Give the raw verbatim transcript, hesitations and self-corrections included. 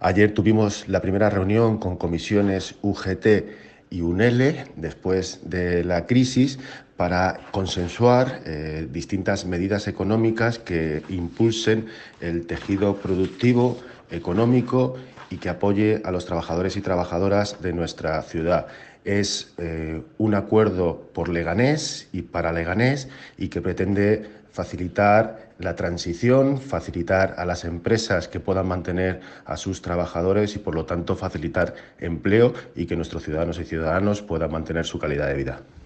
Ayer tuvimos la primera reunión con comisiones U G T y UNELE después de la crisis para consensuar eh, distintas medidas económicas que impulsen el tejido productivo, económico y que apoye a los trabajadores y trabajadoras de nuestra ciudad. Es eh, un acuerdo por Leganés y para Leganés y que pretende facilitar la transición, facilitar a las empresas que puedan mantener a sus trabajadores y, por lo tanto, facilitar empleo y que nuestros ciudadanos y ciudadanos puedan mantener su calidad de vida.